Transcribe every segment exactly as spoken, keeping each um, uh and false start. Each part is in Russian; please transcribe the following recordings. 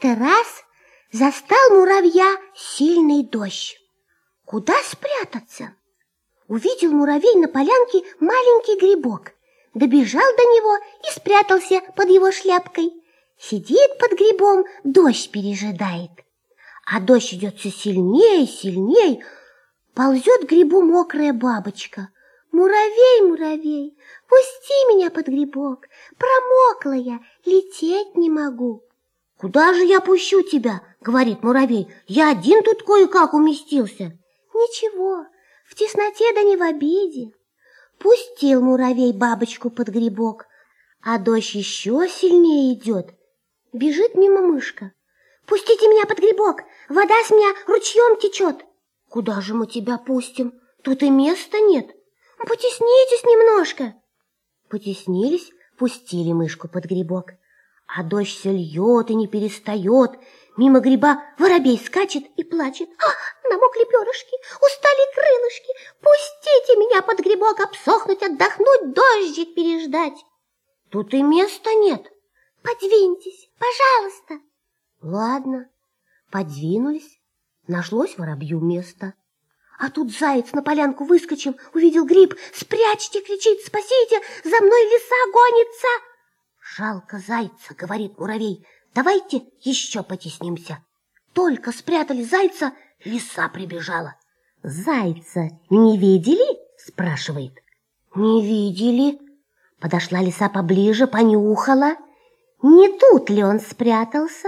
Как-то раз застал муравья сильный дождь. Куда спрятаться? Увидел муравей на полянке маленький грибок, добежал до него и спрятался под его шляпкой. Сидит под грибом, дождь пережидает. А дождь идет все сильнее и сильнее. Ползет к грибу мокрая бабочка. «Муравей, муравей, пусти меня под грибок, промокла я, лететь не могу». «Куда же я пущу тебя?» — говорит муравей. «Я один тут кое-как уместился». «Ничего, в тесноте да не в обиде». Пустил муравей бабочку под грибок, а дождь еще сильнее идет. Бежит мимо мышка. «Пустите меня под грибок, вода с меня ручьем течет». «Куда же мы тебя пустим? Тут и места нет». «Потеснитесь немножко». Потеснились, пустили мышку под грибок. А дождь все льет и не перестает. Мимо гриба воробей скачет и плачет. «А, намокли перышки, устали крылышки. Пустите меня под грибок обсохнуть, отдохнуть, дождик переждать». «Тут и места нет». «Подвиньтесь, пожалуйста». Ладно, подвинулись, нашлось воробью место. А тут заяц на полянку выскочил, увидел гриб. «Спрячьте!» — кричит. «Спасите! За мной лиса гонится!» «Жалко зайца!» — говорит муравей. «Давайте еще потеснимся». Только спрятали зайца, лиса прибежала. «Зайца не видели?» — спрашивает. «Не видели». Подошла лиса поближе, понюхала. Не тут ли он спрятался?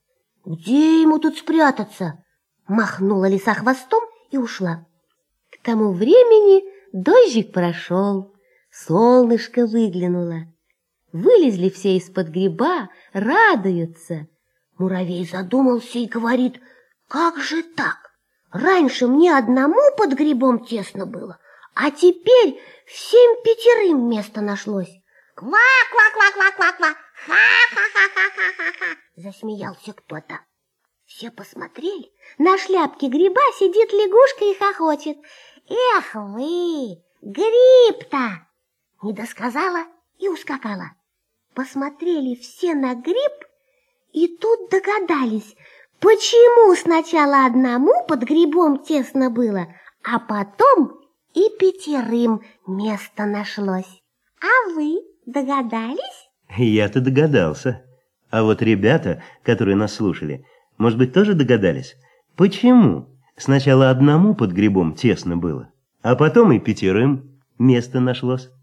«Где ему тут спрятаться?» Махнула лиса хвостом и ушла. К тому времени дождик прошел, солнышко выглянуло. Вылезли все из-под гриба, радуются. Муравей задумался и говорит: «Как же так? Раньше мне одному под грибом тесно было, а теперь всем пятерым место нашлось». «Ква-ква-ква-ква-ква-ква! Ха-ха-ха-ха-ха-ха!» Засмеялся кто-то. Все посмотрели, на шляпке гриба сидит лягушка и хохочет. «Эх вы, гриб-то!» Не досказала и ускакала. Посмотрели все на гриб и тут догадались, почему сначала одному под грибом тесно было, а потом и пятерым место нашлось. А вы догадались? Я-то догадался. А вот ребята, которые нас слушали, может быть, тоже догадались, почему сначала одному под грибом тесно было, а потом и пятерым место нашлось?